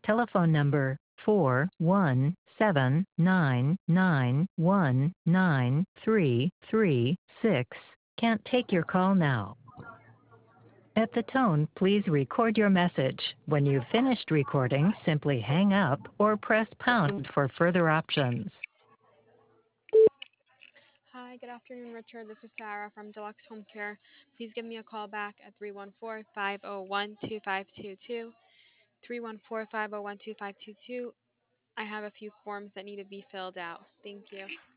telephone number 417-991-9336 can't take your call now. At the tone, please record your message. When you've finished recording, simply hang up or press pound for further options. Hi, good afternoon, Richard. This is Sarah from Deluxe Home Care. Please give me a call back at 314-501-2522. 314-501-2522. I have a few forms that need to be filled out. Thank you.